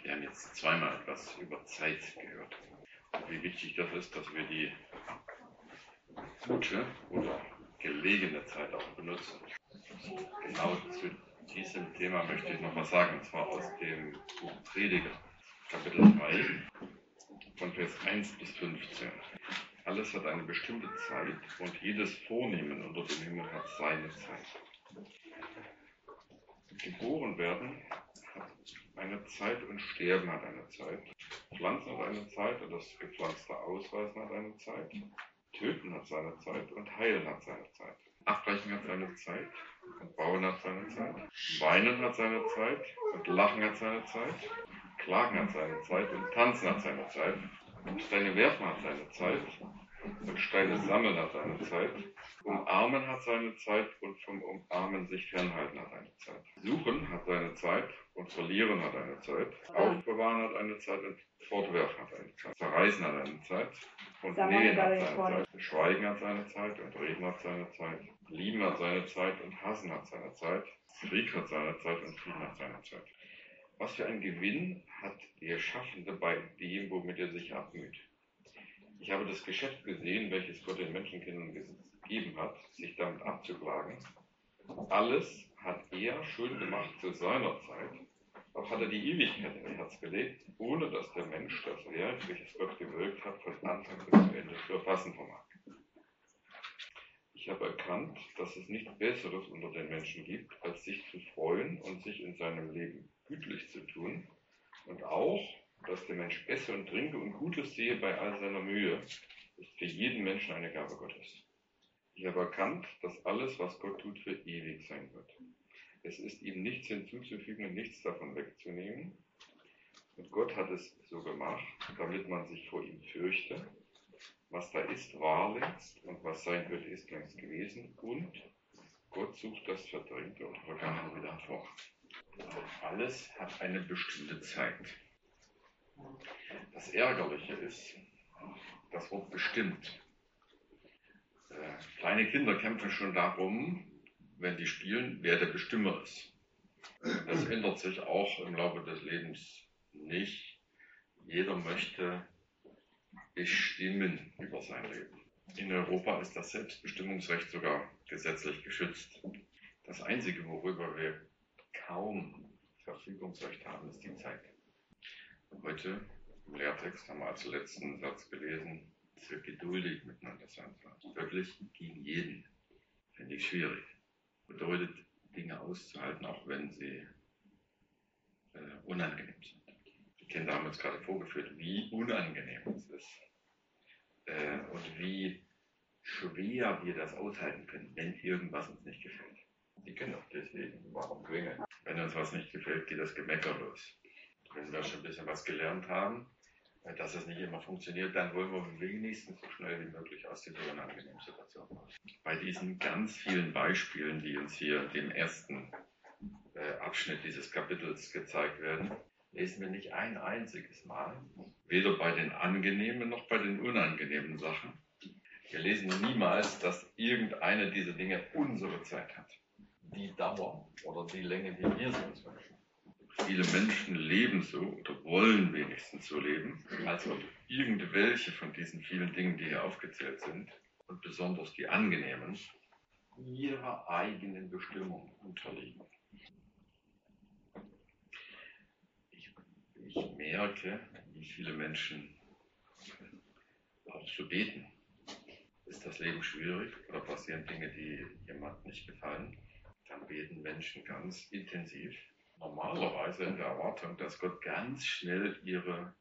Wir haben jetzt zweimal etwas über Zeit gehört. Und wie wichtig das ist, dass wir die gute oder gelegene Zeit auch benutzen. Genau zu diesem Thema möchte ich noch was sagen, und zwar aus dem Buch Prediger, Kapitel 3, von Vers 1 bis 15. Alles hat eine bestimmte Zeit und jedes Vornehmen unter dem Himmel hat seine Zeit. Geboren werden hat eine Zeit und Sterben hat eine Zeit. Pflanzen hat eine Zeit und das gepflanzte Ausreißen hat eine Zeit. Töten hat seine Zeit und Heilen hat seine Zeit. Abbrechen hat seine Zeit und Bauen hat seine Zeit. Weinen hat seine Zeit und Lachen hat seine Zeit. Klagen hat seine Zeit und Tanzen hat seine Zeit. Steine werfen hat seine Zeit und Steine sammeln hat seine Zeit. Umarmen hat seine Zeit und vom Umarmen sich fernhalten hat eine Zeit. Suchen hat seine Zeit und verlieren hat eine Zeit. Aufbewahren hat eine Zeit und fortwerfen hat eine Zeit. Zerreißen hat eine Zeit und nähen hat seine Zeit. Schweigen hat seine Zeit und reden hat seine Zeit. Lieben hat seine Zeit und hassen hat seine Zeit. Krieg hat seine Zeit und Frieden hat seine Zeit. Was für ein Gewinn hat der Schaffende bei dem, womit er sich abmüht? Ich habe das Geschäft gesehen, welches Gott den Menschenkindern gegeben hat, sich damit abzuplagen. Alles hat er schön gemacht zu seiner Zeit, auch hat er die Ewigkeit in ihr Herz gelegt, ohne dass der Mensch das Werk, welches Gott gewirkt hat, von Anfang bis zu Ende zu erfassen vermag. Ich habe erkannt, dass es nichts Besseres unter den Menschen gibt, als sich zu freuen und sich in seinem Leben gütlich zu tun und auch, dass der Mensch esse und trinke und Gutes sehe bei all seiner Mühe, ist für jeden Menschen eine Gabe Gottes. Ich habe erkannt, dass alles, was Gott tut, für ewig sein wird. Es ist ihm nichts hinzuzufügen und nichts davon wegzunehmen. Und Gott hat es so gemacht, damit man sich vor ihm fürchte. Was da ist, war längst, und was sein wird, ist längst gewesen. Und Gott sucht das Verdrängte und Vergangene wieder hervor. Alles hat eine bestimmte Zeit. Das Ärgerliche ist, das Wort bestimmt. Kleine Kinder kämpfen schon darum, wenn die spielen, wer der Bestimmer ist. Das ändert sich auch im Laufe des Lebens nicht. Jeder möchte bestimmen über sein Leben. In Europa ist das Selbstbestimmungsrecht sogar gesetzlich geschützt. Das Einzige, worüber wir kaum Verfügungsrecht haben, ist die Zeit. Heute im Lehrtext haben wir als letzten Satz gelesen, dass wir geduldig miteinander sein sollen. Wirklich gegen jeden. Finde ich schwierig. Bedeutet, Dinge auszuhalten, auch wenn sie unangenehm sind. Die Kinder haben uns gerade vorgeführt, wie unangenehm es ist und wie schwer wir das aushalten können, wenn irgendwas uns nicht gefällt. Die können auch deswegen, warum quengeln? Wenn uns was nicht gefällt, geht das Gemecker los. Wenn wir schon ein bisschen was gelernt haben, dass es nicht immer funktioniert, dann wollen wir wenigstens so schnell wie möglich aus dieser unangenehmen Situation raus. Bei diesen ganz vielen Beispielen, die uns hier dem ersten Abschnitt dieses Kapitels gezeigt werden, lesen wir nicht ein einziges Mal, weder bei den angenehmen noch bei den unangenehmen Sachen. Wir lesen niemals, dass irgendeine dieser Dinge unsere Zeit hat. Die Dauer oder die Länge, wie wir sie uns wünschen. Viele Menschen leben so oder wollen wenigstens so leben, als ob irgendwelche von diesen vielen Dingen, die hier aufgezählt sind, und besonders die angenehmen, ihrer eigenen Bestimmung unterliegen. Ich merke, wie viele Menschen auch so beten. Ist das Leben schwierig oder passieren Dinge, die jemandem nicht gefallen? Dann beten Menschen ganz intensiv. Normalerweise in der Erwartung, dass Gott ganz schnell ihre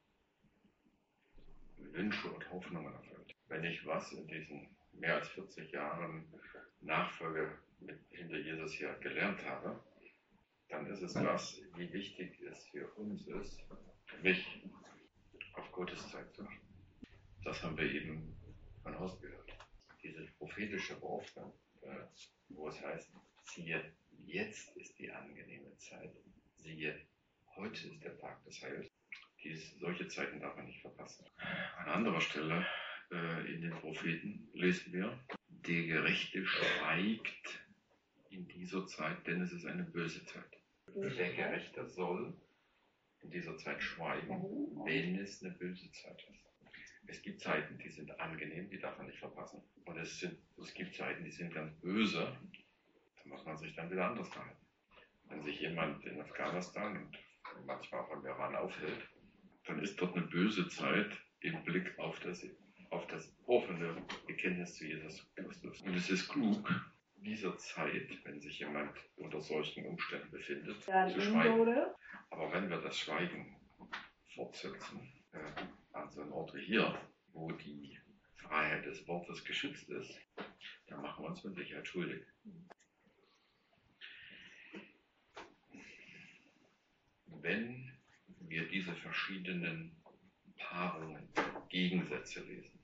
Wünsche und Hoffnungen erfüllt. Wenn ich was in diesen mehr als 40 Jahren Nachfolge hinter Jesus hier gelernt habe, dann ist es das, wie wichtig es für uns ist, mich auf Gottes Zeit zu achten. Das haben wir eben von außen gehört. Dieses prophetische Wort, wo es heißt, siehe, jetzt ist die angenehme Zeit. Siehe, heute ist der Tag des Heils. Solche Zeiten darf man nicht verpassen. An anderer Stelle in den Propheten lesen wir, der Gerechte schweigt in dieser Zeit, denn es ist eine böse Zeit. Der Gerechte soll in dieser Zeit schweigen, wenn es eine böse Zeit ist. Es gibt Zeiten, die sind angenehm, die darf man nicht verpassen. Und es gibt Zeiten, die sind ganz böse, da muss man sich dann wieder anders verhalten. Wenn sich jemand in Afghanistan und manchmal auch im Iran aufhält, dann ist dort eine böse Zeit im Blick auf das offene Bekenntnis zu Jesus Christus. Und es ist klug, dieser Zeit, wenn sich jemand unter solchen Umständen befindet, zu schweigen. Aber wenn wir das Schweigen fortsetzen, an so einem Ort wie hier, wo die Freiheit des Wortes geschützt ist, dann machen wir uns mit Sicherheit schuldig. Wenn wir diese verschiedenen Paarungen, Gegensätze lesen,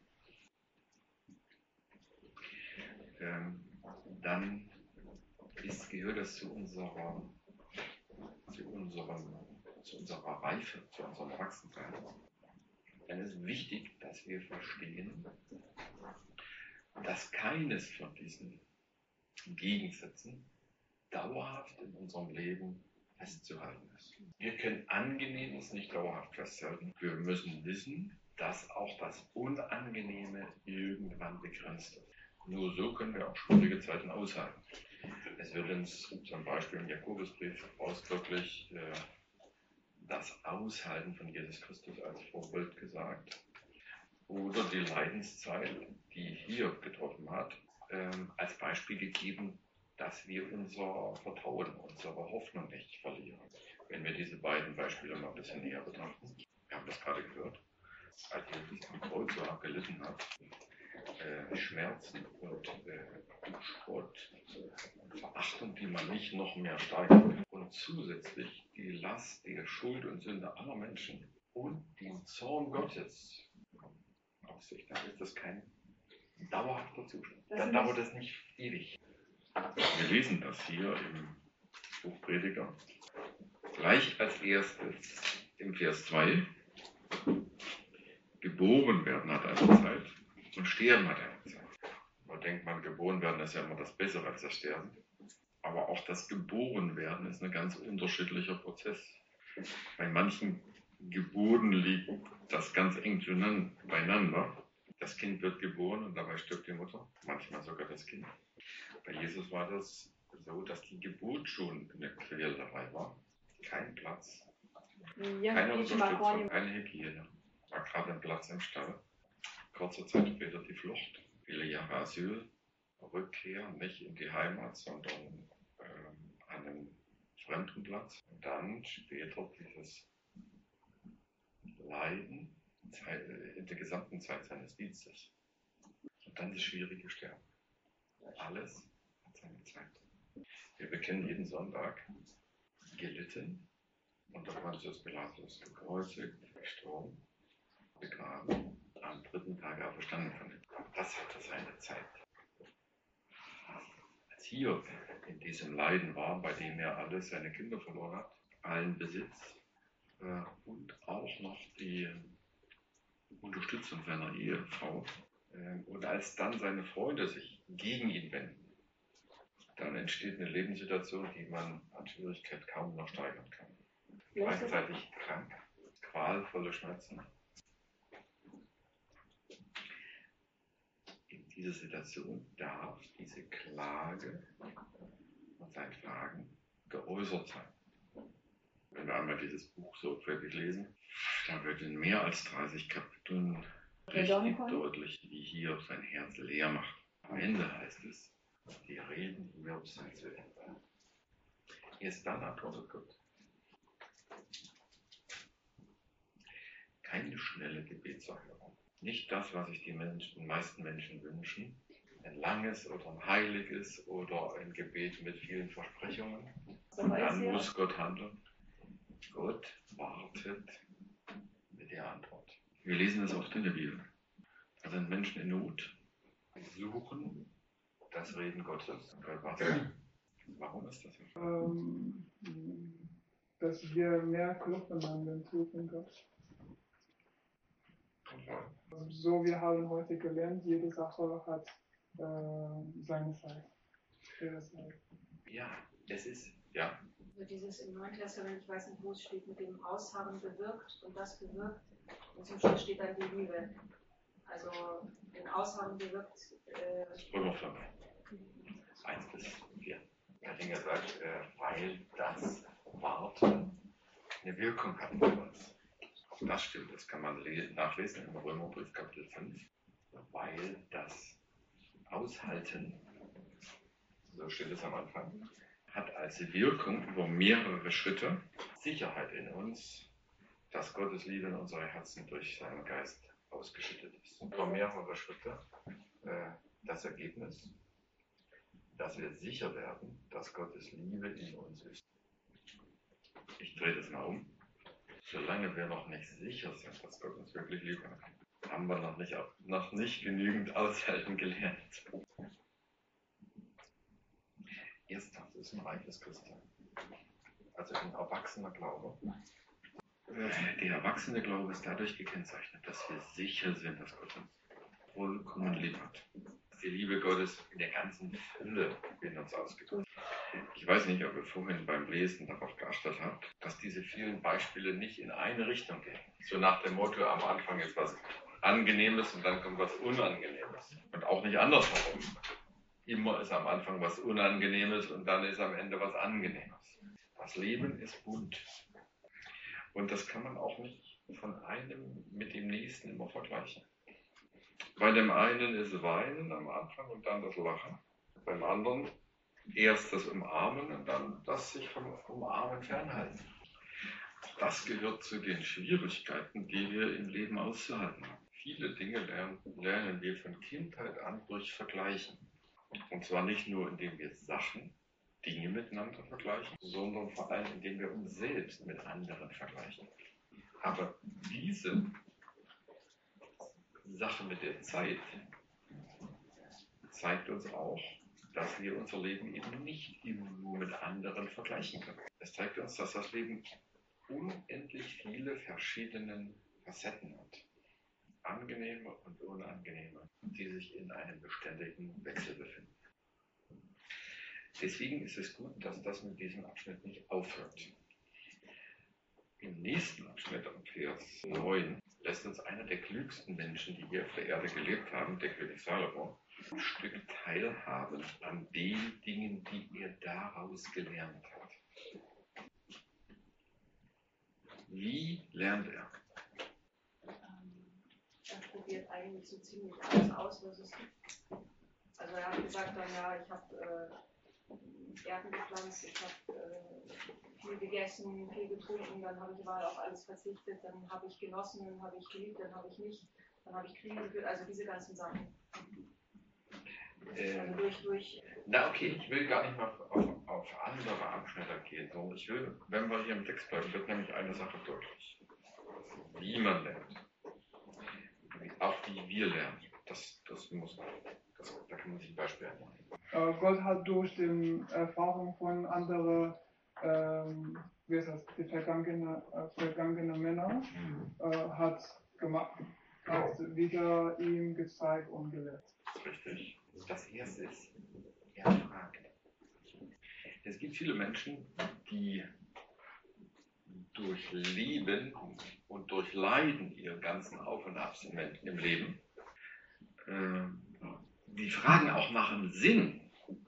dann gehört das zu unserer Reife, zu unserem Erwachsensein. Dann ist wichtig, dass wir verstehen, dass keines von diesen Gegensätzen dauerhaft in unserem Leben festzuhalten ist. Wir können Angenehmes nicht dauerhaft festhalten. Wir müssen wissen, dass auch das Unangenehme irgendwann begrenzt ist. Nur so können wir auch schwierige Zeiten aushalten. Es wird uns zum Beispiel im Jakobusbrief ausdrücklich das Aushalten von Jesus Christus als Vorbild gesagt. Oder die Leidenszeit, die Hiob getroffen hat, als Beispiel gegeben, dass wir unser Vertrauen, unsere Hoffnung nicht verlieren. Wenn wir diese beiden Beispiele mal ein bisschen näher betrachten, wir haben das gerade gehört, als Jesus am Kreuz so abgelitten hat, Schmerzen und Spott und Verachtung, die man nicht noch mehr steigert, und zusätzlich die Last der Schuld und Sünde aller Menschen und den Zorn Gottes auf sich, dann ist das kein dauerhafter Zustand. Dann dauert es nicht ewig. Wir lesen das hier im Buch Prediger. Gleich als erstes im Vers 2. Geboren werden hat eine Zeit und sterben hat eine Zeit. Man denkt, geboren werden ist ja immer das Bessere als das Sterben. Aber auch das Geborenwerden ist ein ganz unterschiedlicher Prozess. Bei manchen Geburten liegt das ganz eng beieinander. Das Kind wird geboren und dabei stirbt die Mutter, manchmal sogar das Kind. Bei Jesus war das so, dass die Geburt schon eine Quälerei war. Kein Platz, keine Unterstützung, keine Hygiene. War gerade ein Platz im Stall. Kurze Zeit später die Flucht. Viele Jahre Asyl, Rückkehr, nicht in die Heimat, sondern an einen fremden Platz. Und dann später dieses Leiden in der gesamten Zeit seines Dienstes. Und dann das schwierige Sterben. Alles hat seine Zeit. Wir bekennen jeden Sonntag, gelitten, unter Pontius Pilatus gekreuzigt, gestorben, begraben, am 3. Tag auferstanden von den Toten. Das hatte seine Zeit. Als Hiob in diesem Leiden war, bei dem er alle seine Kinder verloren hat, allen Besitz und auch noch die Unterstützung seiner Ehefrau, und als dann seine Freunde sich gegen ihn wenden, dann entsteht eine Lebenssituation, die man an Schwierigkeit kaum noch steigern kann. Gleichzeitig krank, qualvolle Schmerzen. In dieser Situation darf diese Klage und sein Fragen geäußert sein. Wenn wir einmal dieses Buch so fertig lesen, da wird in mehr als 30 Kapiteln richtig deutlich, wie Hiob sein Herz leer macht. Am Ende heißt es, die Reden Hiobs sind zu Ende. Erst dann antwortet Gott. Keine schnelle Gebetserhörung. Nicht das, was sich die meisten Menschen wünschen. Ein langes oder ein heiliges oder ein Gebet mit vielen Versprechungen. Und dann muss Gott handeln. Gott wartet mit der Antwort. Wir lesen das oft in der Bibel. Da sind Menschen in Not, suchen das Reden Gottes. Gott wartet. Warum ist das so? Dass wir mehr Klopfen an den Tod von Gott. So, wir haben heute gelernt, jede Sache hat seine Zeit. Ja, Also dieses im Neuen Testament, ich weiß nicht, wo es steht, mit dem Ausharren bewirkt und das bewirkt. Und zum Schluss steht dann die Liebe. Also den Ausharren bewirkt. Römer 5, 1 bis 4. Herr sagt, weil das Warten eine Wirkung hat bei uns. Auch das stimmt, das kann man nachlesen im Römerbrief Kapitel 5. Weil das Aushalten, so steht es am Anfang, hat als Wirkung über mehrere Schritte Sicherheit in uns, dass Gottes Liebe in unsere Herzen durch seinen Geist ausgeschüttet ist. Über mehrere Schritte das Ergebnis, dass wir sicher werden, dass Gottes Liebe in uns ist. Ich drehe das mal um. Solange wir noch nicht sicher sind, dass Gott uns wirklich lieb hat, haben wir noch nicht genügend aushalten gelernt. Erstens ist ein reifes Christsein. Also ein erwachsener Glaube. Der erwachsene Glaube ist dadurch gekennzeichnet, dass wir sicher sind, dass Gott uns vollkommen lieb hat. Dass die Liebe Gottes in der ganzen Fülle in uns ausgedrückt. Ich weiß nicht, ob ihr vorhin beim Lesen darauf geachtet habt, dass diese vielen Beispiele nicht in eine Richtung gehen. So nach dem Motto, am Anfang ist was Angenehmes und dann kommt was Unangenehmes. Und auch nicht andersherum. Immer ist am Anfang was Unangenehmes und dann ist am Ende was Angenehmes. Das Leben ist bunt. Und das kann man auch nicht von einem mit dem nächsten immer vergleichen. Bei dem einen ist Weinen am Anfang und dann das Lachen. Beim anderen erst das Umarmen und dann das sich vom Umarmen fernhalten. Das gehört zu den Schwierigkeiten, die wir im Leben auszuhalten haben. Viele Dinge lernen wir von Kindheit an durch Vergleichen. Und zwar nicht nur, indem wir Dinge miteinander vergleichen, sondern vor allem, indem wir uns selbst mit anderen vergleichen. Aber diese Sache mit der Zeit zeigt uns auch, dass wir unser Leben eben nicht immer nur mit anderen vergleichen können. Es zeigt uns, dass das Leben unendlich viele verschiedene Facetten hat. Angenehme und unangenehme, die sich in einem beständigen Wechsel befinden. Deswegen ist es gut, dass das mit diesem Abschnitt nicht aufhört. Im nächsten Abschnitt, am Vers 9, lässt uns einer der klügsten Menschen, die hier auf der Erde gelebt haben, der König Salomo, ein Stück teilhaben an den Dingen, die er daraus gelernt hat. Wie lernt er? Er probiert eigentlich so ziemlich alles aus, was es gibt. Also er hat gesagt dann, ja, ich habe Gärten gepflanzt, ich habe viel gegessen, viel getrunken, dann habe ich aber auf alles verzichtet, dann habe ich genossen, dann habe ich geliebt, dann habe ich nicht, dann habe ich Kriege geführt, also diese ganzen Sachen. Also Na okay, ich will gar nicht mal auf andere Abschnitte gehen, sondern ich will, wenn wir hier im Text bleiben, wird nämlich eine Sache deutlich. Wie man lernt. Auch wie wir lernen. Da kann man sich ein Beispiel annehmen. Gott hat durch die Erfahrung von anderen, die vergangenen Männer, hat wieder ihm gezeigt und gelehrt. Richtig. Das erste ist, er fragt. Es gibt viele Menschen, die durch Leben und durch Leiden ihren ganzen Auf und Abs im Leben, die Fragen auch machen Sinn.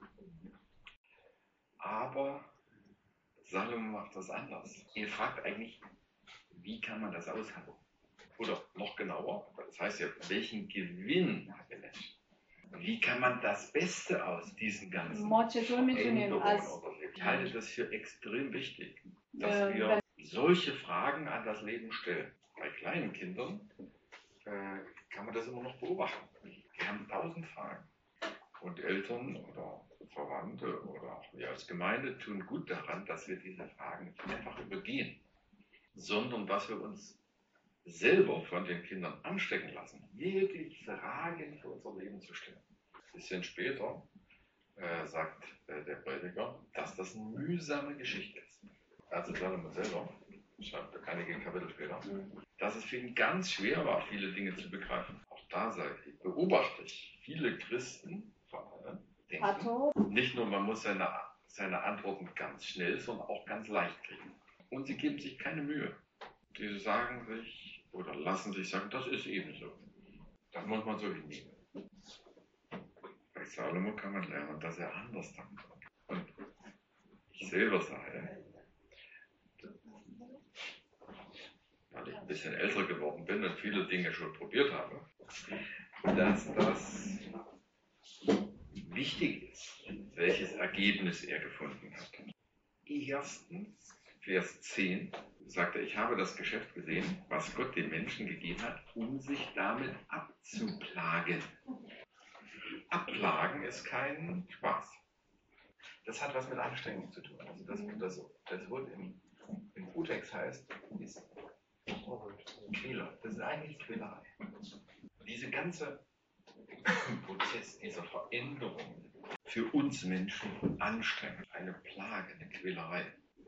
Aber Salomo macht das anders. Er fragt eigentlich, wie kann man das aushalten? Oder noch genauer, das heißt ja, welchen Gewinn hat der Mensch? Wie kann man das Beste aus diesen ganzen Änderungen unternehmen? Ich halte das für extrem wichtig, dass wir solche Fragen an das Leben stellen. Bei kleinen Kindern kann man das immer noch beobachten. Die haben 1000 Fragen. Und Eltern oder Verwandte oder auch wir als Gemeinde tun gut daran, dass wir diese Fragen nicht einfach übergehen, sondern dass wir uns selber von den Kindern anstecken lassen, wirklich Fragen für unser Leben zu stellen. Ein bisschen später sagt der Prediger, dass das eine mühsame Geschichte ist. Also Salomo selber schreibt einige Kapitel später, dass es für ihn ganz schwer war, viele Dinge zu begreifen. Auch da beobachte ich viele Christen vor allem denken, nicht nur man muss seine seine Antworten ganz schnell, sondern auch ganz leicht kriegen. Und sie geben sich keine Mühe. Sie sagen sich oder lassen sich sagen, das ist eben so. Das muss man so hinnehmen. Bei Salomo kann man lernen, dass er anders damit umgeht. Und ich selber sage, weil ich ein bisschen älter geworden bin und viele Dinge schon probiert habe, dass das wichtig ist, welches Ergebnis er gefunden hat. Erstens, Vers 10, sagt er, ich habe das Geschäft gesehen, was Gott den Menschen gegeben hat, um sich damit abzuplagen. Abplagen ist kein Spaß. Das hat was mit Anstrengung zu tun. Also das Wort im Urtext heißt, ist Quäler. Das ist eigentlich Quälerei. Diese ganze Prozess dieser Veränderung für uns Menschen anstrengend, eine Plage, eine Quälerei.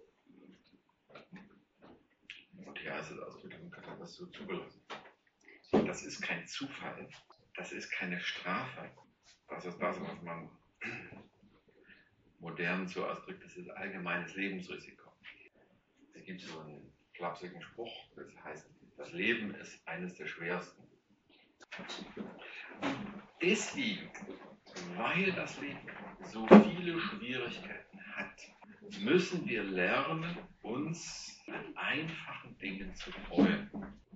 Und hier heißt es ausdrücklich, Gott hat das so zugelassen. Das ist kein Zufall, das ist keine Strafe. Das ist das, was man modern so ausdrückt, das ist allgemeines Lebensrisiko. Es gibt so einen flapsigen Spruch, das heißt, das Leben ist eines der schwersten. Deswegen, weil das Leben so viele Schwierigkeiten hat, müssen wir lernen, uns an einfachen Dingen zu freuen.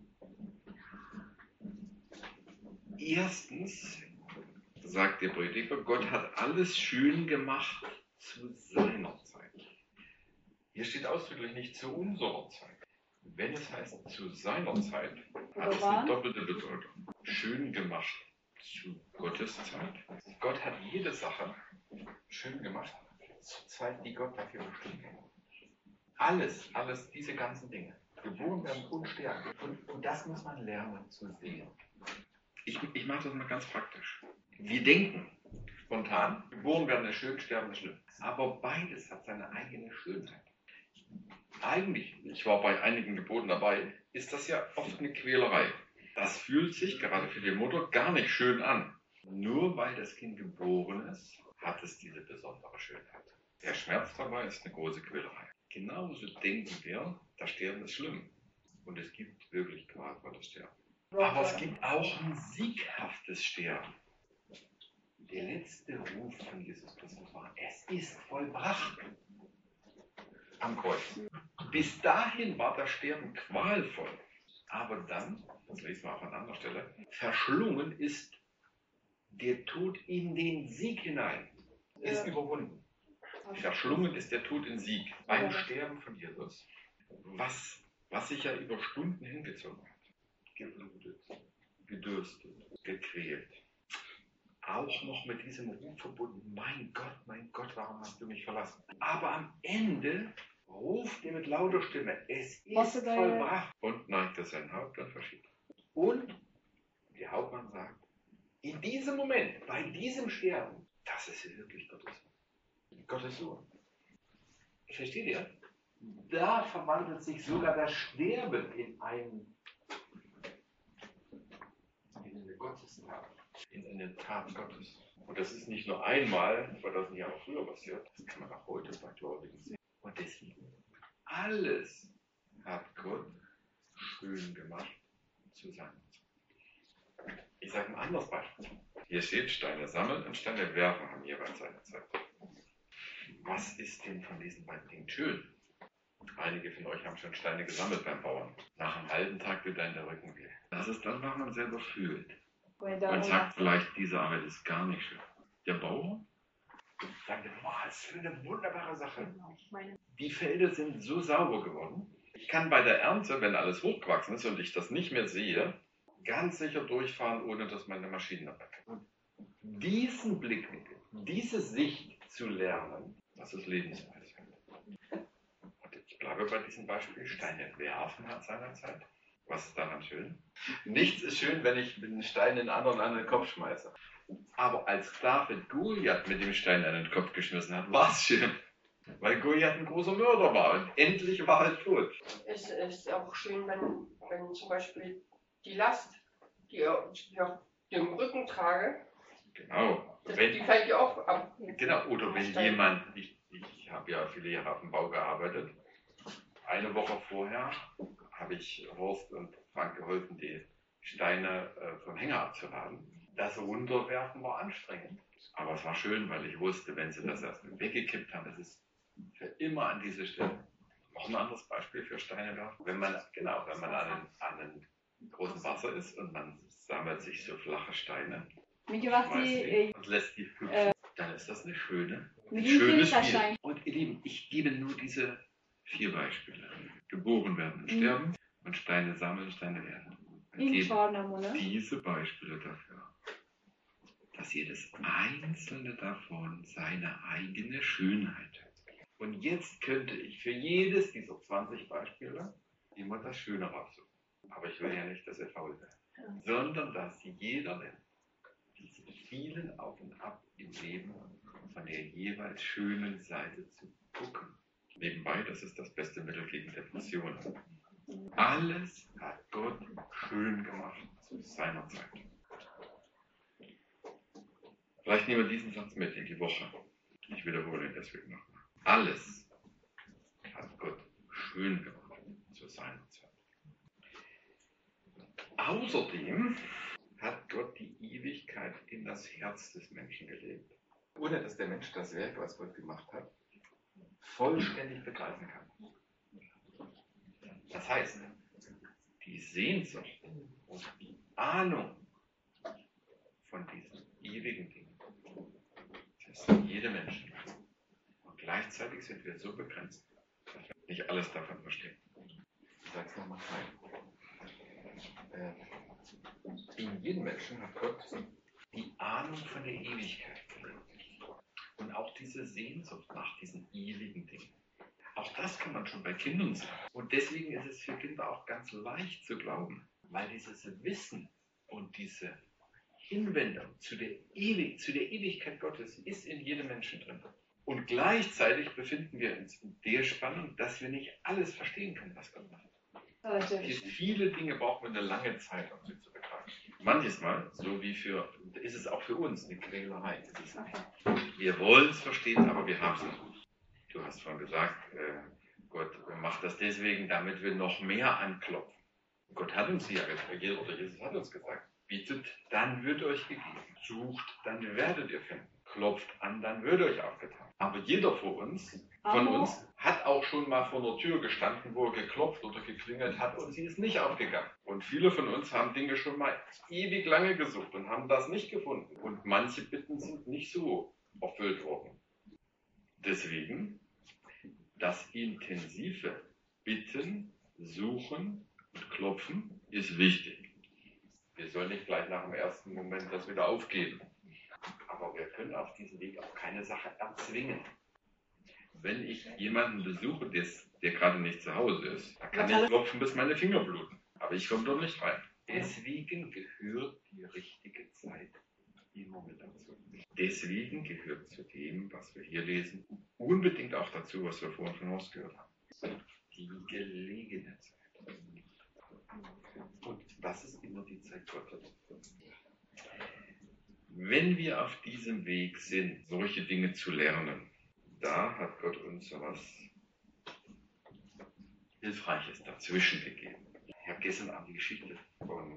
Erstens, sagt der Prediger, Gott hat alles schön gemacht zu seiner Zeit. Hier steht ausdrücklich nicht zu unserer Zeit. Wenn es heißt zu seiner Zeit, hat es eine doppelte Bedeutung. Schön gemacht zu Gottes Zeit. Gott hat jede Sache schön gemacht zur Zeit, die Gott dafür bestimmt hat. Alles, diese ganzen Dinge. Geboren werden und sterben. Und das muss man lernen zu sehen. Ich mache das mal ganz praktisch. Wir denken spontan, geboren werden ist schön, sterben ist schlimm. Aber beides hat seine eigene Schönheit. Eigentlich, ich war bei einigen Geboten dabei, ist das ja oft eine Quälerei. Das fühlt sich gerade für die Mutter gar nicht schön an. Nur weil das Kind geboren ist, hat es diese besondere Schönheit. Der Schmerz dabei ist eine große Quälerei. Genauso denken wir, das Sterben ist schlimm. Und es gibt wirklich qualvolles Sterben. Aber es gibt auch ein sieghaftes Sterben. Der letzte Ruf von Jesus Christus war, es ist vollbracht am Kreuz. Bis dahin war das Sterben qualvoll. Aber dann, das lesen wir auch an anderer Stelle, verschlungen ist der Tod in den Sieg hinein. Ist überwunden. Verschlungen ist der Tod in Sieg. Beim Sterben von Jesus. Was sich ja über Stunden hingezogen hat. Geblutet, gedürstet, gequält. Auch noch mit diesem Ruf verbunden, mein Gott, warum hast du mich verlassen? Aber am Ende ruft er mit lauter Stimme, es ist vollbracht, und neigte sein Haupt und verschied. Und der Hauptmann sagt, in diesem Moment, bei diesem Sterben, das ist wirklich Gottes Sohn. Versteht ihr? Da verwandelt sich sogar das Sterben in eine Gottestat, in eine Tat Gottes. Und das ist nicht nur einmal, weil das nicht auch früher passiert, das kann man auch heute bei Gläubigen sehen. Und deswegen, alles hat Gott schön gemacht zu seiner Zeit. Ich sage ein anderes Beispiel. Hier steht, Steine sammeln und Steine werfen haben jeweils seine Zeit. Was ist denn von diesen beiden Dingen schön? Einige von euch haben schon Steine gesammelt beim Bauern. Nach einem halben Tag tut dann der Rücken weh. Das ist dann, was man selber fühlt. Man sagt vielleicht, diese Arbeit ist gar nicht schön. Der Bauer sagt, das ist für eine wunderbare Sache. Die Felder sind so sauber geworden. Ich kann bei der Ernte, wenn alles hochgewachsen ist und ich das nicht mehr sehe, ganz sicher durchfahren, ohne dass meine Maschinen dabei können. Diesen Blickwinkel, diese Sicht zu lernen, das ist Lebensweisheit. Und ich bleibe bei diesem Beispiel. Steine werfen hat seiner Zeit. Was ist daran schön? Nichts ist schön, wenn ich mit einem Stein den anderen an den Kopf schmeiße. Aber als David Goliath mit dem Stein an den Kopf geschmissen hat, war es schön. Weil Goliath ein großer Mörder war und endlich war er tot. Es ist auch schön, wenn zum Beispiel die Last, die ich auf dem Rücken trage, Genau. die fällt ja auch ab. Genau, oder wenn jemand, ich habe ja viele Jahre auf dem Bau gearbeitet. Eine Woche vorher habe ich Horst und Frank geholfen, die Steine vom Hänger abzuladen. Das Runterwerfen war anstrengend. Aber es war schön, weil ich wusste, wenn sie das erst weggekippt haben, das ist für immer an diese Stelle. Noch ein anderes Beispiel für Steine werfen. Wenn man an einem großen Wasser ist und man sammelt sich so flache Steine und lässt die hüpfen, dann ist das ein schönes Spiel. Und ihr Lieben, ich gebe nur diese 4 Beispiele. Geboren werden und sterben und Steine sammeln, Steine werden. Und gebe diese Beispiele dafür, dass jedes einzelne davon seine eigene Schönheit hat. Und jetzt könnte ich für jedes dieser 20 Beispiele immer das Schöne raussuchen. Aber ich will ja nicht, dass ihr faul werdet, sondern dass jeder lernt, diese vielen Auf und Ab im Leben von der jeweils schönen Seite zu gucken. Nebenbei, das ist das beste Mittel gegen Depressionen. Alles hat Gott schön gemacht zu seiner Zeit. Vielleicht nehmen wir diesen Satz mit in die Woche. Ich wiederhole ihn deswegen nochmal. Alles hat Gott schön gemacht zu seiner Zeit. Außerdem hat Gott die Ewigkeit in das Herz des Menschen gelegt, ohne dass der Mensch das Werk, was Gott gemacht hat, vollständig begreifen kann. Das heißt, die Sehnsucht und die Ahnung von diesen ewigen Dingen, das sind jede Menschen. Und gleichzeitig sind wir so begrenzt, dass wir nicht alles davon verstehen. Ich sage es nochmal rein. In jedem Menschen hat Gott die Ahnung von der Ewigkeit gelegt. Und auch diese Sehnsucht nach diesen ewigen Dingen. Auch das kann man schon bei Kindern sagen. Und deswegen ist es für Kinder auch ganz leicht zu glauben, weil dieses Wissen und diese Hinwendung zu der Ewigkeit Gottes ist in jedem Menschen drin. Und gleichzeitig befinden wir uns in der Spannung, dass wir nicht alles verstehen können, was Gott macht. Für viele Dinge braucht man eine lange Zeit, um sie zu begreifen. Manches Mal, so wie ist es auch für uns eine Quälerei. Wir wollen es verstehen, aber wir haben es nicht. Du hast vorhin gesagt, Gott macht das deswegen, damit wir noch mehr anklopfen. Gott hat uns ja gesagt, oder Jesus hat uns gesagt, bittet, dann wird euch gegeben. Sucht, dann werdet ihr finden. Klopft an, dann wird euch aufgetan. Aber jeder von uns hat auch schon mal vor der Tür gestanden, wo er geklopft oder geklingelt hat und sie ist nicht aufgegangen. Und viele von uns haben Dinge schon mal ewig lange gesucht und haben das nicht gefunden. Und manche Bitten sind nicht so erfüllt worden. Deswegen das intensive Bitten, Suchen und Klopfen ist wichtig. Wir sollen nicht gleich nach dem ersten Moment das wieder aufgeben. Aber wir können auf diesem Weg auch keine Sache erzwingen. Wenn ich jemanden besuche, der gerade nicht zu Hause ist, dann kann ich klopfen, bis meine Finger bluten. Aber ich komme dort nicht rein. Deswegen gehört die richtige Zeit immer mit dazu. Deswegen gehört zu dem, was wir hier lesen, unbedingt auch dazu, was wir vorhin von Horst gehört haben. Die gelegene Zeit. Und das ist immer die Zeit Gottes. Wenn wir auf diesem Weg sind, solche Dinge zu lernen, da hat Gott uns so was Hilfreiches dazwischen gegeben. Ich habe gestern Abend die Geschichte von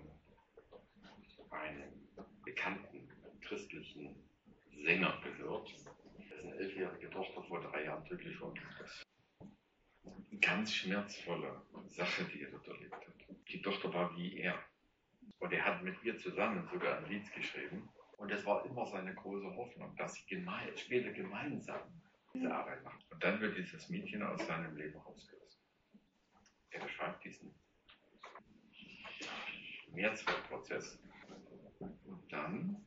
einem bekannten christlichen Sänger gehört, dessen 11-jährige Tochter vor 3 Jahren tödlich verunglückt ist. Eine ganz schmerzvolle Sache, die er dort erlebt hat. Die Tochter war wie er. Und er hat mit ihr zusammen sogar ein Lied geschrieben. Und es war immer seine große Hoffnung, dass sie später gemeinsam diese Arbeit machen. Und dann wird dieses Mädchen aus seinem Leben rausgerissen. Er beschreibt diesen Schmerzprozess. Und dann,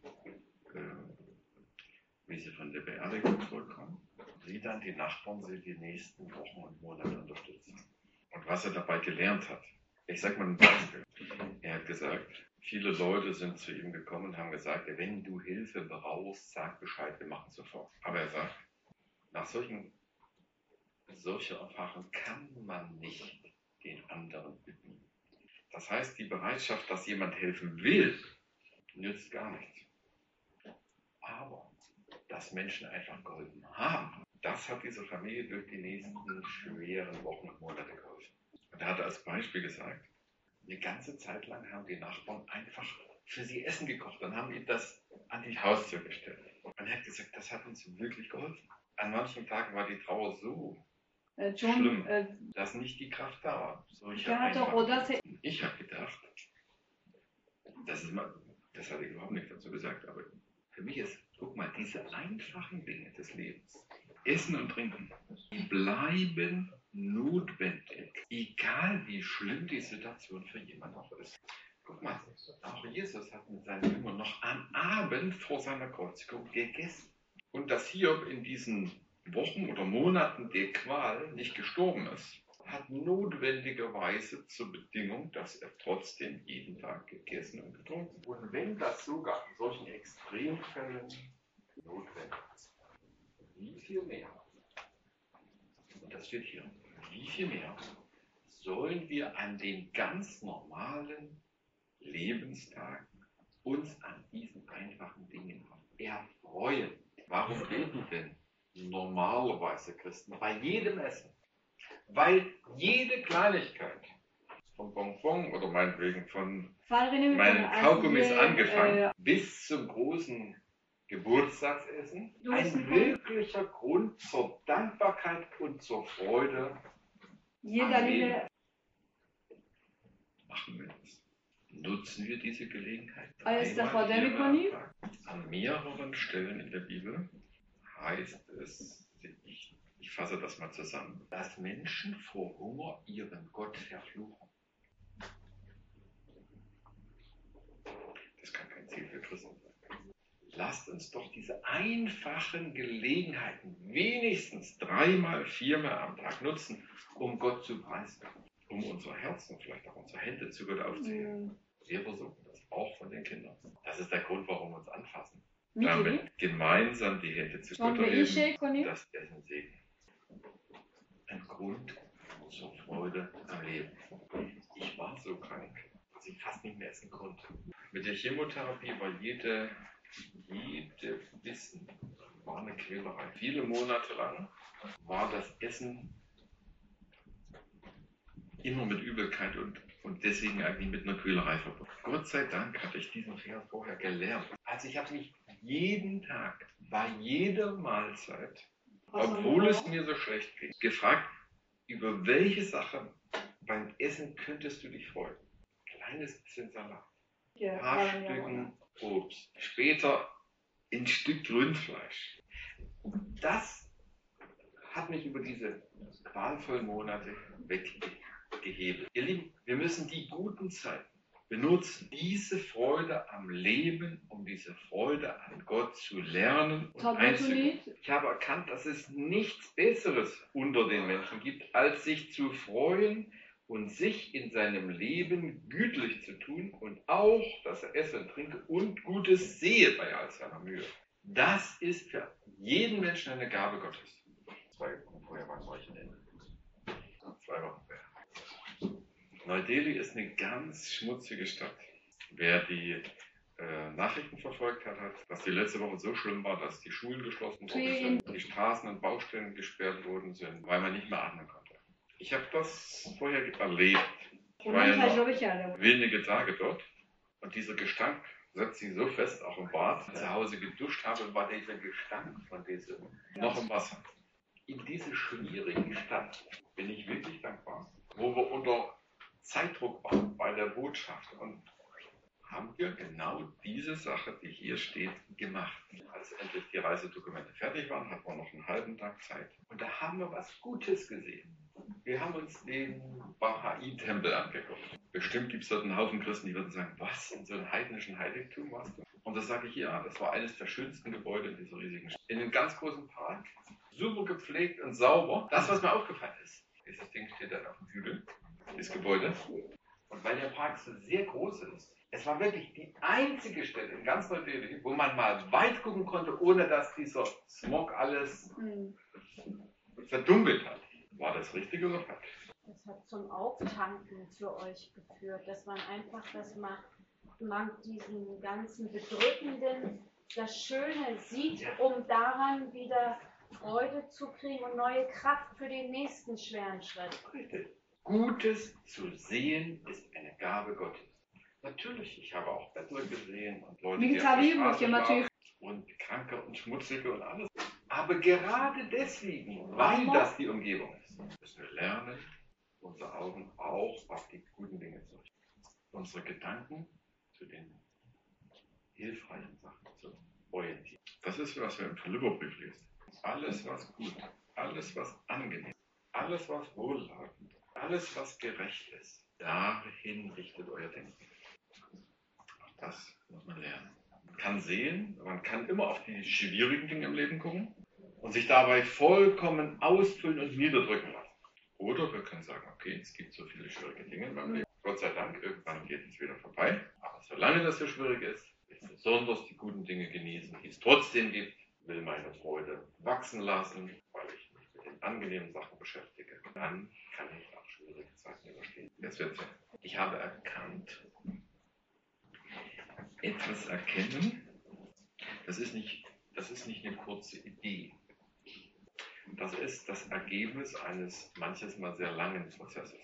wie sie von der Beerdigung zurückkommen, wie dann die Nachbarn sie die nächsten Wochen und Monate unterstützen. Und was er dabei gelernt hat. Ich sage mal ein Beispiel. Er hat gesagt, viele Leute sind zu ihm gekommen und haben gesagt, wenn du Hilfe brauchst, sag Bescheid, wir machen sofort. Aber er sagt, nach solcher Erfahrung kann man nicht den anderen bitten. Das heißt, die Bereitschaft, dass jemand helfen will, nützt gar nichts. Aber dass Menschen einfach geholfen haben, Das hat dieser Familie durch die nächsten schweren Wochen und Monate geholfen. Und er hat als Beispiel gesagt, eine ganze Zeit lang haben die Nachbarn einfach für sie Essen gekocht. Dann haben die das an die Haustür gestellt. Und er hat gesagt, das hat uns wirklich geholfen. An manchen Tagen war die Trauer so schlimm, dass nicht die Kraft da war. Ich habe gedacht, das hatte ich überhaupt nicht dazu gesagt, aber für mich ist, guck mal, diese einfachen Dinge des Lebens, Essen und Trinken, die bleiben notwendig, egal wie schlimm die Situation für jemanden auch ist. Guck mal, auch Jesus hat mit seinen Jüngern noch am Abend vor seiner Kreuzigung gegessen. Und dass Hiob in diesen Wochen oder Monaten der Qual nicht gestorben ist, hat notwendigerweise zur Bedingung, dass er trotzdem jeden Tag gegessen und getrunken hat. Und wenn das sogar in solchen Extremfällen notwendig ist, wie viel mehr, und das steht hier, wie viel mehr sollen wir an den ganz normalen Lebenstagen uns an diesen einfachen Dingen erfreuen? Warum beten denn normalerweise Christen bei jedem Essen? Weil jede Kleinigkeit, vom Bonbon oder meinetwegen von meinen Kaugummis angefangen, bis zum großen Geburtstagsessen, ein wirklicher Grund zur Dankbarkeit und zur Freude am Leben. Machen wir das. Nutzen wir diese Gelegenheit. An mehreren Stellen in der Bibel heißt es, ich fasse das mal zusammen, dass Menschen vor Hunger ihren Gott verfluchen. Das kann kein Ziel für Christen sein. Lasst uns doch diese einfachen Gelegenheiten wenigstens 3-mal, 4-mal am Tag nutzen, um Gott zu preisen, um unsere Herzen, vielleicht auch unsere Hände zu Gott aufzuheben. Wir versuchen das auch von den Kindern. Das ist der Grund, warum wir uns anfassen. Damit gemeinsam die Hände zu Gott erheben, das Essen segnen. Ein Grund zur Freude am Leben. Ich war so krank, dass ich fast nicht mehr essen konnte. Mit der Chemotherapie war jede Bissen war eine Quälerei. Viele Monate lang war das Essen immer mit Übelkeit und deswegen eigentlich mit einer Quälerei verbunden. Gott sei Dank hatte ich diesen Vers vorher gelernt. Also ich habe mich jeden Tag, bei jeder Mahlzeit, obwohl es mir so schlecht ging, gefragt, über welche Sache beim Essen könntest du dich freuen? Kleines bisschen Salat, ein paar Stücken Obst, später ein Stück Rindfleisch. Das hat mich über diese qualvollen Monate weggehebelt. Ihr Lieben, wir müssen die guten Zeiten benutzen, diese Freude am Leben, um diese Freude an Gott zu lernen und einzugehen. Ich habe erkannt, dass es nichts Besseres unter den Menschen gibt, als sich zu freuen und sich in seinem Leben gütlich zu tun und auch, dass er esse und trinke und Gutes sehe bei all seiner Mühe. Das ist für jeden Menschen eine Gabe Gottes. 2 Wochen vorher war Wochenende. 2 Wochen vorher. Neu-Delhi ist eine ganz schmutzige Stadt. Wer die Nachrichten verfolgt hat, dass die letzte Woche so schlimm war, dass die Schulen geschlossen worden sind, die Straßen und Baustellen gesperrt worden sind, weil man nicht mehr atmen konnte. Ich habe das vorher erlebt. Ich war ja noch wenige Tage dort und dieser Gestank setzt sich so fest, auch im Bad. Als ich zu Hause geduscht habe, war dieser Gestank von diesem noch im Wasser. In diese schwierige Stadt bin ich wirklich dankbar, wo wir unter Zeitdruck waren bei der Botschaft und haben wir genau diese Sache, die hier steht, gemacht. Als endlich die Reisedokumente fertig waren, hatten wir noch einen halben Tag Zeit. Und da haben wir was Gutes gesehen. Wir haben uns den Bahai-Tempel angeguckt. Bestimmt gibt es dort einen Haufen Christen, die würden sagen, was, in so einem heidnischen Heiligtum warst du? Und das sage ich, ja, das war eines der schönsten Gebäude in dieser riesigen Stadt. In einem ganz großen Park, super gepflegt und sauber. Das, was mir aufgefallen ist, dieses Ding steht dann auf dem Hügel, dieses Gebäude. Und weil der Park so sehr groß ist, es war wirklich die einzige Stelle in ganz Neu-Delhi, wo man mal weit gucken konnte, ohne dass dieser Smog alles verdunkelt hat. War das richtig oder falsch? Das hat zum Auftanken für euch geführt, dass man einfach man diesen ganzen Bedrückenden das Schöne sieht, um daran wieder Freude zu kriegen und neue Kraft für den nächsten schweren Schritt. Richtig. Gutes zu sehen ist eine Gabe Gottes. Natürlich, ich habe auch Bettler gesehen und Leute, die auf der Straße schlafen und Kranke und Schmutzige und alles. Aber gerade deswegen, weil das die Umgebung ist, müssen wir lernen, unsere Augen auch auf die guten Dinge zu richten. Unsere Gedanken zu den hilfreichen Sachen zu orientieren. Das ist, was wir im Philipperbrief lesen. Alles, was gut, alles, was angenehm, alles, was wohlhabend, alles, was gerecht ist, dahin richtet euer Denken. Auch das muss man lernen. Man kann sehen, man kann immer auf die schwierigen Dinge im Leben gucken und sich dabei vollkommen ausfüllen und niederdrücken lassen. Oder wir können sagen, okay, es gibt so viele schwierige Dinge in meinem Leben. Gott sei Dank, irgendwann geht es wieder vorbei. Aber solange das so schwierig ist, will ich besonders die guten Dinge genießen, die es trotzdem gibt, will meine Freude wachsen lassen, weil ich mich mit den angenehmen Sachen beschäftige. Dann kann ich auch schwierige Zeiten überstehen. Jetzt wird's. Ich habe erkannt, etwas erkennen, das ist nicht eine kurze Idee. Das ist das Ergebnis eines manches mal sehr langen Prozesses.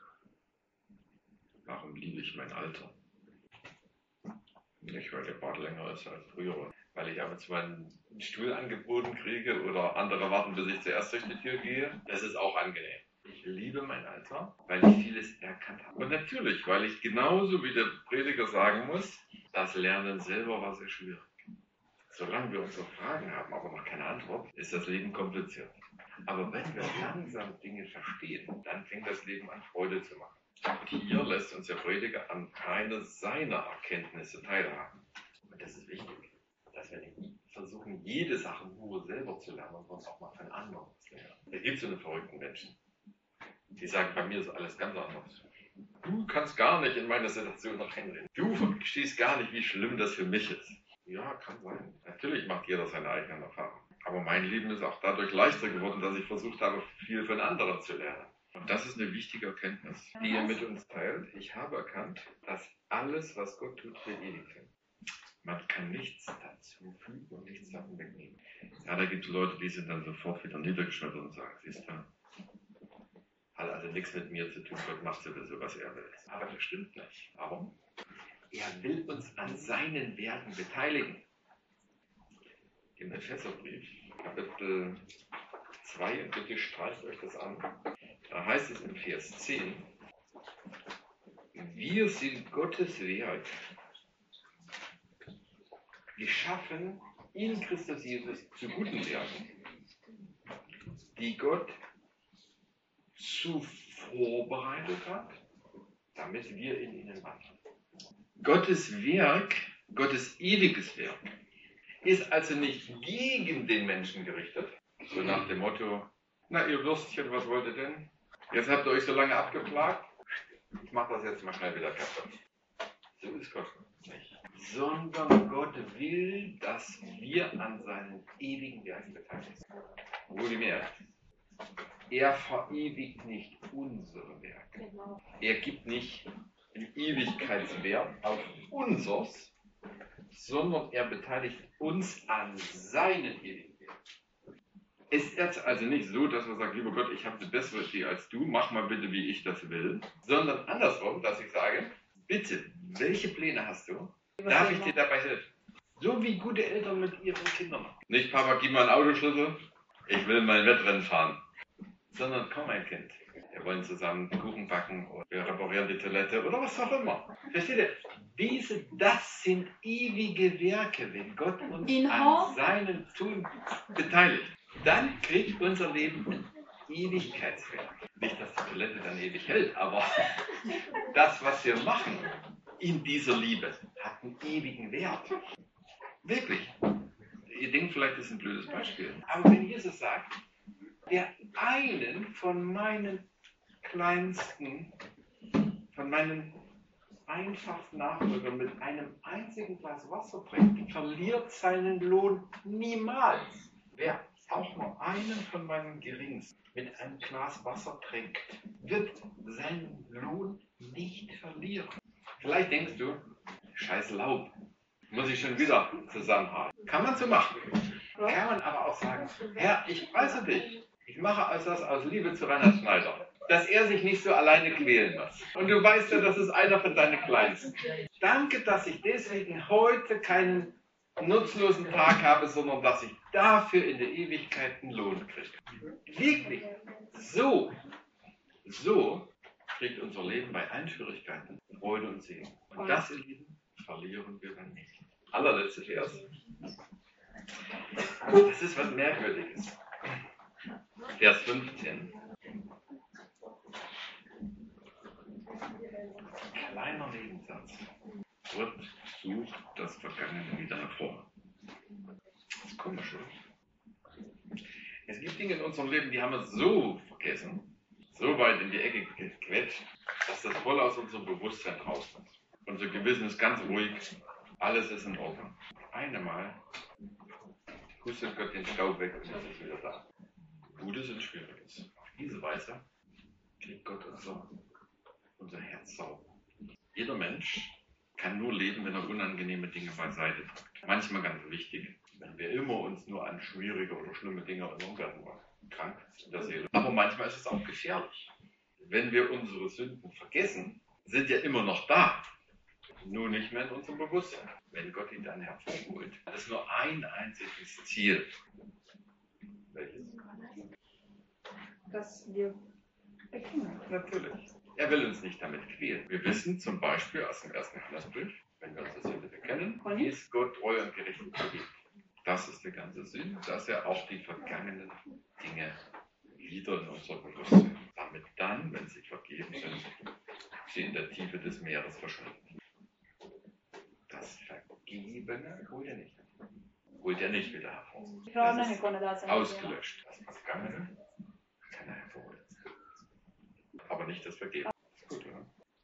Warum liebe ich mein Alter? Nicht, weil der Bart länger ist als früher. Weil ich ab und zu einen Stuhl angeboten kriege oder andere warten, bis ich zuerst durch die Tür gehe. Das ist auch angenehm. Ich liebe mein Alter, weil ich vieles erkannt habe. Und natürlich, weil ich genauso wie der Prediger sagen muss, das Lernen selber war sehr schwierig. Solange wir unsere Fragen haben, aber noch keine Antwort, ist das Leben kompliziert. Aber wenn wir langsam Dinge verstehen, dann fängt das Leben an, Freude zu machen. Und hier lässt uns der Prediger an einer seiner Erkenntnisse teilhaben. Und das ist wichtig, dass wir nicht versuchen, jede Sache nur selber zu lernen, sondern auch mal von anderen zu lernen. Da gibt es so eine verrückten Menschen, die sagen, bei mir ist alles ganz anders. Du kannst gar nicht in meine Situation reinreden. Du verstehst gar nicht, wie schlimm das für mich ist. Ja, kann sein. Natürlich macht jeder seine eigenen Erfahrungen. Aber mein Leben ist auch dadurch leichter geworden, dass ich versucht habe, viel von anderen zu lernen. Und das ist eine wichtige Erkenntnis, die er mit uns teilt. Ich habe erkannt, dass alles, was Gott tut, für ewig ist. Man kann nichts dazu fügen und nichts davon wegnehmen. Ja, da gibt es Leute, die sind dann sofort wieder niedergeschmettert und sagen, siehst du, hat also nichts mit mir zu tun, Gott macht sowieso, was er will. Aber das stimmt nicht. Warum? Er will uns an seinen Werken beteiligen. Im Epheserbrief, Kapitel 2, und bitte streicht euch das an, da heißt es im Vers 10, wir sind Gottes Werk, geschaffen in Christus Jesus zu guten Werken, die Gott vorbereitet hat, damit wir in ihnen wandeln. Gottes Werk, Gottes ewiges Werk, ist also nicht gegen den Menschen gerichtet, so nach dem Motto, na ihr Würstchen, was wollt ihr denn? Jetzt habt ihr euch so lange abgeplagt, ich mach das jetzt mal schnell wieder kaputt. So ist Gott nicht. Sondern Gott will, dass wir an seinem ewigen Werk beteiligt sind. Wohlgemerkt, er verewigt nicht unsere Werke. Er gibt nicht den Ewigkeitswert auf unseres, sondern er beteiligt uns an seinen ewigen Werk. Es ist also nicht so, dass man sagt, lieber Gott, ich habe eine bessere Idee als du, mach mal bitte, wie ich das will, sondern andersrum, dass ich sage, bitte, welche Pläne hast du? Darf ich dir dabei helfen? So wie gute Eltern mit ihren Kindern. Nicht, Papa, gib mal einen Autoschlüssel, ich will mal ein Wettrennen fahren. Sondern komm, mein Kind, wir wollen zusammen Kuchen backen oder wir reparieren die Toilette oder was auch immer. Versteht ihr? Das sind ewige Werke, wenn Gott uns an seinem Tun beteiligt. Dann kriegt unser Leben einen Ewigkeitswert. Nicht, dass die Toilette dann ewig hält, aber das, was wir machen in dieser Liebe, hat einen ewigen Wert. Wirklich. Ihr denkt vielleicht, das ist ein blödes Beispiel. Aber wenn Jesus sagt, wer einen von meinen kleinsten, von meinen einfachsten Nachfolgern mit einem einzigen Glas Wasser trinkt, verliert seinen Lohn niemals. Wer auch nur einen von meinen geringsten mit einem Glas Wasser trinkt, wird seinen Lohn nicht verlieren. Vielleicht denkst du, scheiß Laub, muss ich schon wieder zusammenhalten. Kann man so machen. kann man aber auch sagen, Herr, ich preise dich. Ich mache das aus Liebe zu Reinhard Schneider. Dass er sich nicht so alleine quälen muss. Und du weißt ja, das ist einer von deinen Kleinsten. Danke, dass ich deswegen heute keinen nutzlosen Tag habe, sondern dass ich dafür in der Ewigkeit einen Lohn kriege. Wirklich. So kriegt unser Leben bei allen Schwierigkeiten Freude und Segen. Und das, ihr Lieben, verlieren wir dann nicht. Allerletzte Vers. Das ist was Merkwürdiges. Vers 15. Kleiner Nebensatz. Gott sucht das Vergangene wieder hervor. Das ist komisch, oder? Es gibt Dinge in unserem Leben, die haben wir so vergessen, so weit in die Ecke gequetscht, dass das voll aus unserem Bewusstsein raus ist. Unser Gewissen ist ganz ruhig, alles ist in Ordnung. Einmal hustet Gott den Staub weg und es ist wieder da. Gutes und Schwieriges. Auf diese Weise kriegt Gott unser Herz sauber. Jeder Mensch kann nur leben, wenn er unangenehme Dinge beiseite packt. Manchmal ganz wichtig, wenn wir immer uns nur an schwierige oder schlimme Dinge erinnern, werden wir krank in der Seele. Aber manchmal ist es auch gefährlich. Wenn wir unsere Sünden vergessen, sind ja immer noch da. Nur nicht mehr in unserem Bewusstsein. Wenn Gott ihn dann hervorholt, hat es nur ein einziges Ziel. Welches? Dass wir bekennen. Natürlich. Er will uns nicht damit quälen. Wir wissen zum Beispiel aus dem 1. Johannesbrief, wenn wir unsere Sünde bekennen, ist Gott treu und gerecht und vergibt. Das ist der ganze Sinn, dass er auch die vergangenen Dinge wieder in unser Bewusstsein, damit dann, wenn sie vergeben sind, sie in der Tiefe des Meeres verschwinden. Das Vergebene holt er nicht wieder hervor. Das ist ausgelöscht. Das Vergangene kann er hervorholen. Aber nicht das Vergeben. Ist gut, oder?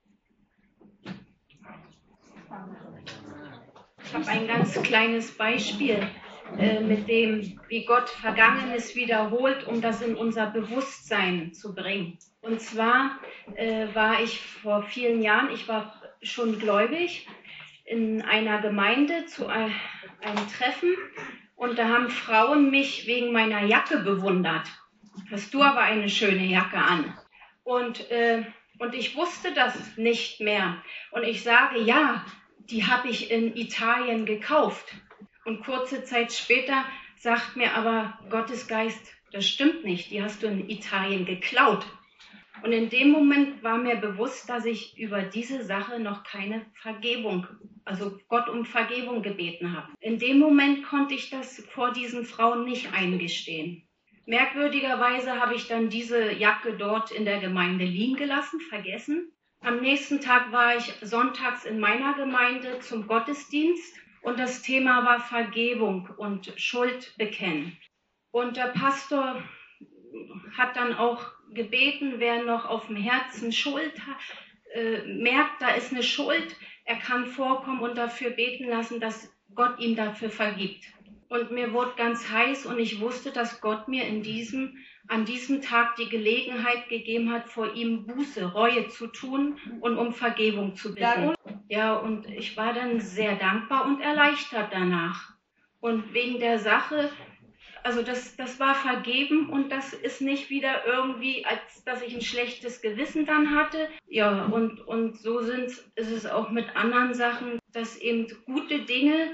Ich habe ein ganz kleines Beispiel mit dem, wie Gott Vergangenes wiederholt, um das in unser Bewusstsein zu bringen. Und zwar war ich vor vielen Jahren, ich war schon gläubig, in einer Gemeinde zu einem Treffen und da haben Frauen mich wegen meiner Jacke bewundert. Hast du aber eine schöne Jacke an. Und ich wusste das nicht mehr. Und ich sage, ja, die habe ich in Italien gekauft. Und kurze Zeit später sagt mir aber Gottes Geist, das stimmt nicht, die hast du in Italien geklaut. Und in dem Moment war mir bewusst, dass ich über diese Sache noch keine Vergebung, also Gott um Vergebung gebeten habe. In dem Moment konnte ich das vor diesen Frauen nicht eingestehen. Merkwürdigerweise habe ich dann diese Jacke dort in der Gemeinde liegen gelassen, vergessen. Am nächsten Tag war ich sonntags in meiner Gemeinde zum Gottesdienst und das Thema war Vergebung und Schuld bekennen. Und der Pastor hat dann auch gebeten, wer noch auf dem Herzen Schuld hat, merkt, da ist eine Schuld, er kann vorkommen und dafür beten lassen, dass Gott ihm dafür vergibt. Und mir wurde ganz heiß und ich wusste, dass Gott mir an diesem Tag die Gelegenheit gegeben hat, vor ihm Buße, Reue zu tun und um Vergebung zu bitten. Ja, und ich war dann sehr dankbar und erleichtert danach. Und wegen der Sache, also das war vergeben und das ist nicht wieder irgendwie, als dass ich ein schlechtes Gewissen dann hatte. Ja, und so ist es auch mit anderen Sachen, dass eben gute Dinge,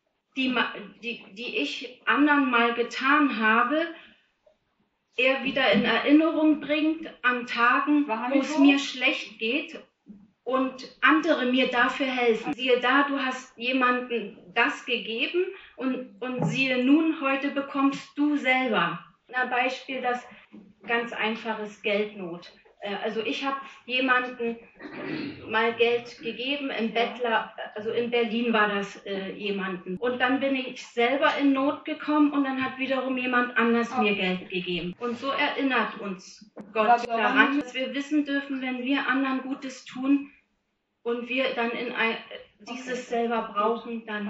die ich anderen mal getan habe, er wieder in Erinnerung bringt an Tagen, wo es mir schlecht geht und andere mir dafür helfen. Siehe da, du hast jemandem das gegeben und siehe nun, heute bekommst du selber. Ein Beispiel, das ganz einfaches Geldnot. Also ich habe jemandem mal Geld gegeben, im Bettler, also in Berlin war das jemanden. Und dann bin ich selber in Not gekommen und dann hat wiederum jemand anders mir Geld gegeben. Und so erinnert uns Gott daran, dass wir wissen dürfen, wenn wir anderen Gutes tun und wir dann dieses selber brauchen, dann